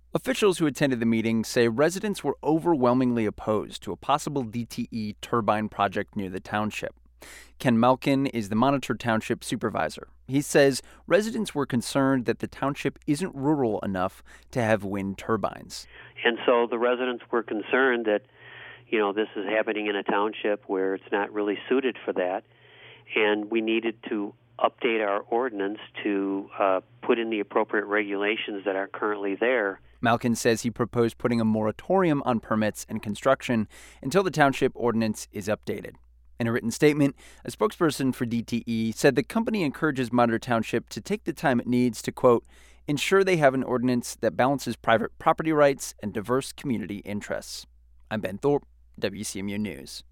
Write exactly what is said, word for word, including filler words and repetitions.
Officials who attended the meeting say residents were overwhelmingly opposed to a possible D T E turbine project near the township. Ken Malkin is the Monitor Township supervisor. He says residents were concerned that the township isn't rural enough to have wind turbines. And so the residents were concerned that, you know, this is happening in a township where it's not really suited for that, and we needed to update our ordinance to uh, put in the appropriate regulations that are currently there. Malkin says he proposed putting a moratorium on permits and construction until the township ordinance is updated. In a written statement, a spokesperson for D T E said the company encourages Monitor Township to take the time it needs to, quote, ensure they have an ordinance that balances private property rights and diverse community interests. I'm Ben Thorpe, W C M U News.